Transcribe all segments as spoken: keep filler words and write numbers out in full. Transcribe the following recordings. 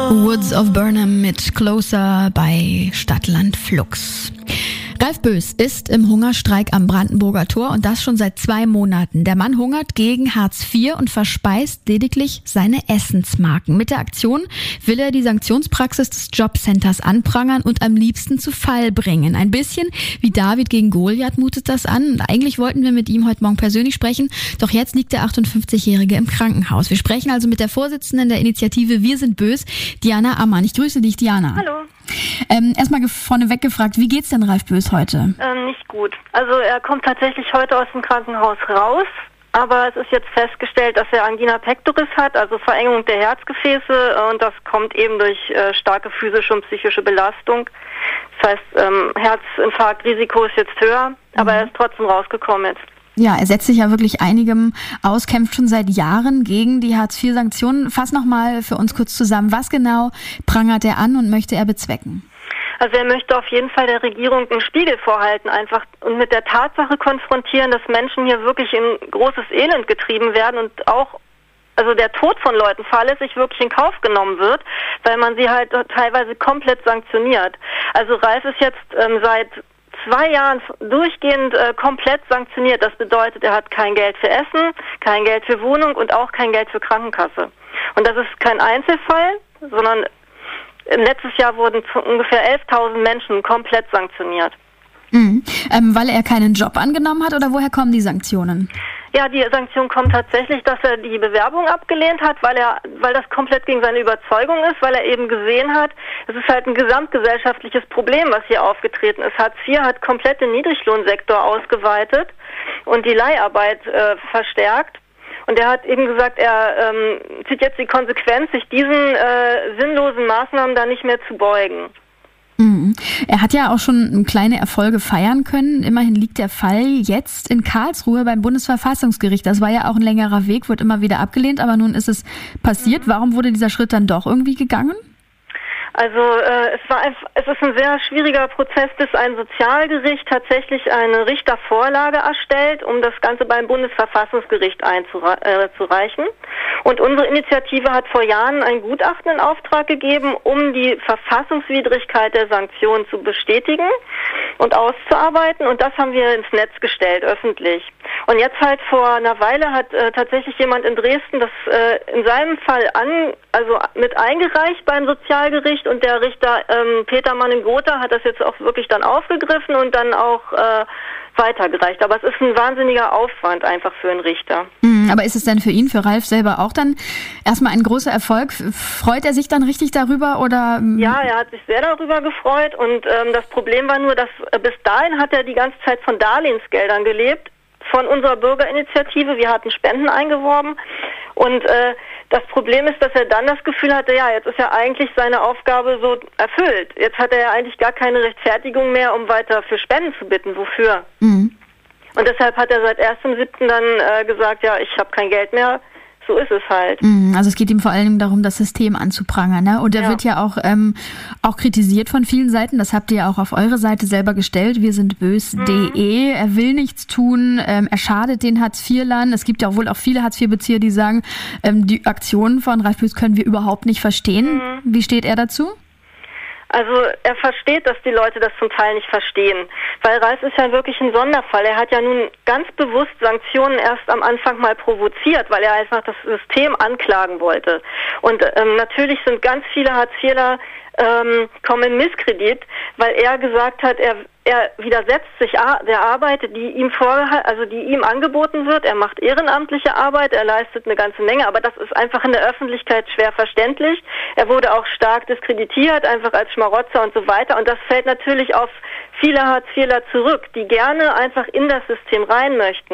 Woods of Burnham mit Closer bei Stadtland Flux. Ralf Böß ist im Hungerstreik am Brandenburger Tor und das schon seit zwei Monaten. Der Mann hungert gegen Hartz vier und verspeist lediglich seine Essensmarken. Mit der Aktion will er die Sanktionspraxis des Jobcenters anprangern und am liebsten zu Fall bringen. Ein bisschen wie David gegen Goliath mutet das an. Und eigentlich wollten wir mit ihm heute Morgen persönlich sprechen, doch jetzt liegt der achtundfünfzigjährige im Krankenhaus. Wir sprechen also mit der Vorsitzenden der Initiative Wir sind Böß, Diana Ammann. Ich grüße dich, Diana. Hallo. Ähm, erstmal vorneweg gefragt, wie geht's denn Ralf Böß heute? Ähm, nicht gut. Also er kommt tatsächlich heute aus dem Krankenhaus raus, aber es ist jetzt festgestellt, dass er Angina pectoris hat, also Verengung der Herzgefäße, und das kommt eben durch äh, starke physische und psychische Belastung. Das heißt, ähm, Herzinfarktrisiko ist jetzt höher, aber mhm. er ist trotzdem rausgekommen jetzt. Ja, er setzt sich ja wirklich einigem aus, kämpft schon seit Jahren gegen die Hartz vier Sanktionen. Fass nochmal für uns kurz zusammen, was genau prangert er an und möchte er bezwecken? Also er möchte auf jeden Fall der Regierung einen Spiegel vorhalten einfach und mit der Tatsache konfrontieren, dass Menschen hier wirklich in großes Elend getrieben werden und auch also der Tod von Leuten fahrlässig wirklich in Kauf genommen wird, weil man sie halt teilweise komplett sanktioniert. Also Ralf ist jetzt ähm, seit zwei Jahren durchgehend äh, komplett sanktioniert. Das bedeutet, er hat kein Geld für Essen, kein Geld für Wohnung und auch kein Geld für Krankenkasse. Und das ist kein Einzelfall, sondern letztes Jahr wurden ungefähr elftausend Menschen komplett sanktioniert. Mhm. Ähm, weil er keinen Job angenommen hat oder woher kommen die Sanktionen? Ja, die Sanktion kommt tatsächlich, dass er die Bewerbung abgelehnt hat, weil er, weil das komplett gegen seine Überzeugung ist, weil er eben gesehen hat, es ist halt ein gesamtgesellschaftliches Problem, was hier aufgetreten ist. Hartz vier hat komplett den Niedriglohnsektor ausgeweitet und die Leiharbeit äh, verstärkt. Und er hat eben gesagt, er ähm, zieht jetzt die Konsequenz, sich diesen äh, sinnlosen Maßnahmen da nicht mehr zu beugen. Mhm. Er hat ja auch schon kleine Erfolge feiern können. Immerhin liegt der Fall jetzt in Karlsruhe beim Bundesverfassungsgericht. Das war ja auch ein längerer Weg, wurde immer wieder abgelehnt, aber nun ist es passiert. Mhm. Warum wurde dieser Schritt dann doch irgendwie gegangen? Also äh, es war einfach, es ist ein sehr schwieriger Prozess, bis ein Sozialgericht tatsächlich eine Richtervorlage erstellt, um das Ganze beim Bundesverfassungsgericht einzureichen. Und unsere Initiative hat vor Jahren ein Gutachten in Auftrag gegeben, um die Verfassungswidrigkeit der Sanktionen zu bestätigen und auszuarbeiten. Und das haben wir ins Netz gestellt, öffentlich. Und jetzt halt vor einer Weile hat äh, tatsächlich jemand in Dresden das äh, in seinem Fall an, also mit eingereicht beim Sozialgericht. Und der Richter ähm, Peter Mann-Gotha hat das jetzt auch wirklich dann aufgegriffen und dann auch äh, weitergereicht. Aber es ist ein wahnsinniger Aufwand einfach für einen Richter. Mhm, aber ist es denn für ihn, für Ralf selber auch dann erstmal ein großer Erfolg? Freut er sich dann richtig darüber oder? Ja, er hat sich sehr darüber gefreut und ähm, das Problem war nur, dass äh, bis dahin hat er die ganze Zeit von Darlehensgeldern gelebt, von unserer Bürgerinitiative. Wir hatten Spenden eingeworben und äh, das Problem ist, dass er dann das Gefühl hatte, ja, jetzt ist ja eigentlich seine Aufgabe so erfüllt. Jetzt hat er ja eigentlich gar keine Rechtfertigung mehr, um weiter für Spenden zu bitten. Wofür? Mhm. Und deshalb hat er seit ersten siebten dann äh, gesagt, ja, ich habe kein Geld mehr. So ist es halt. Also es geht ihm vor allem darum, das System anzuprangern, ne? Und er ja. wird ja auch ähm, auch kritisiert von vielen Seiten. Das habt ihr ja auch auf eure Seite selber gestellt. Wir sind bös punkt de. Mhm. Er will nichts tun. Ähm, er schadet den Hartz vier Lern. Es gibt ja auch wohl auch viele Hartz vier Bezieher, die sagen, ähm, die Aktionen von Ralf Böß können wir überhaupt nicht verstehen. Mhm. Wie steht er dazu? Also er versteht, dass die Leute das zum Teil nicht verstehen, weil Ralf ist ja wirklich ein Sonderfall. Er hat ja nun ganz bewusst Sanktionen erst am Anfang mal provoziert, weil er einfach das System anklagen wollte. Und ähm, natürlich sind ganz viele Hartz vierler ähm, kommen in Misskredit, weil er gesagt hat, er er widersetzt sich der Arbeit, die ihm vorgehalten, also die ihm angeboten wird. Er macht ehrenamtliche Arbeit, er leistet eine ganze Menge, aber das ist einfach in der Öffentlichkeit schwer verständlich. Er wurde auch stark diskreditiert, einfach als Schmarotzer und so weiter. Und das fällt natürlich auf viele Hartz vierler zurück, die gerne einfach in das System rein möchten.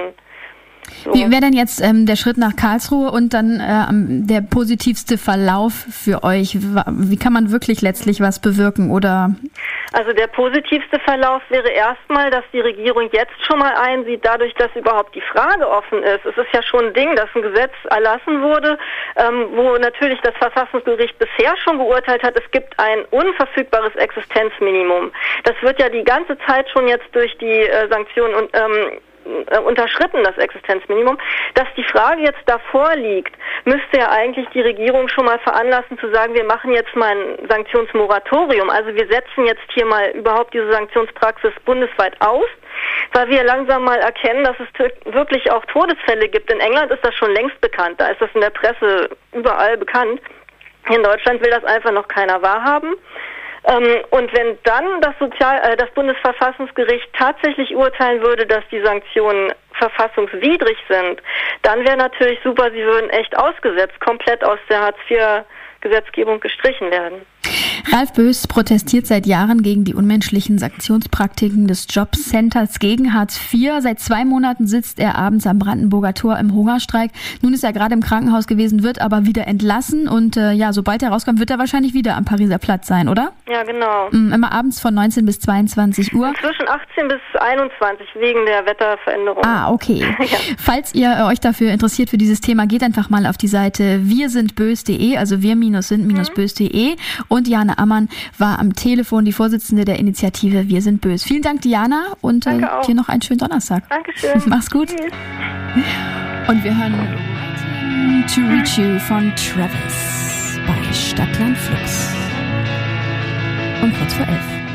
So. Wie wäre denn jetzt ähm, der Schritt nach Karlsruhe und dann äh, der positivste Verlauf für euch? Wie kann man wirklich letztlich was bewirken, oder? Also der positivste Verlauf wäre erstmal, dass die Regierung jetzt schon mal einsieht, dadurch, dass überhaupt die Frage offen ist. Es ist ja schon ein Ding, dass ein Gesetz erlassen wurde, ähm, wo natürlich das Verfassungsgericht bisher schon geurteilt hat, es gibt ein unverfügbares Existenzminimum. Das wird ja die ganze Zeit schon jetzt durch die äh, Sanktionen und ähm, äh, unterschritten, das Existenzminimum. Dass die Frage jetzt davor liegt, müsste ja eigentlich die Regierung schon mal veranlassen zu sagen, wir machen jetzt mal ein Sanktionsmoratorium. Also wir setzen jetzt hier mal überhaupt diese Sanktionspraxis bundesweit aus, weil wir langsam mal erkennen, dass es t- wirklich auch Todesfälle gibt. In England ist das schon längst bekannt, da ist das in der Presse überall bekannt. In Deutschland will das einfach noch keiner wahrhaben. Ähm, und wenn dann das, Sozial-, äh, das Bundesverfassungsgericht tatsächlich urteilen würde, dass die Sanktionen verfassungswidrig sind, dann wäre natürlich super, sie würden echt ausgesetzt, komplett aus der Hartz vier Gesetzgebung gestrichen werden. Ralf Bös protestiert seit Jahren gegen die unmenschlichen Sanktionspraktiken des Jobcenters gegen Hartz vier. Seit zwei Monaten sitzt er abends am Brandenburger Tor im Hungerstreik. Nun ist er gerade im Krankenhaus gewesen, wird aber wieder entlassen. Und äh, ja, sobald er rauskommt, wird er wahrscheinlich wieder am Pariser Platz sein, oder? Ja, genau. Immer abends von neunzehn bis zweiundzwanzig Uhr. Zwischen achtzehn bis einundzwanzig wegen der Wetterveränderung. Ah, okay. Ja. Falls ihr euch dafür interessiert für dieses Thema, geht einfach mal auf die Seite wir sind bös punkt de, also wir sind bös punkt de. Und Jana Ammann war am Telefon, die Vorsitzende der Initiative Wir sind bös. Vielen Dank, Diana, und äh, dir noch einen schönen Donnerstag. Dankeschön. Mach's gut. Tschüss. Und wir hören Waiting to Reach You von Travis bei Stadtland Flux. Um kurz vor elf.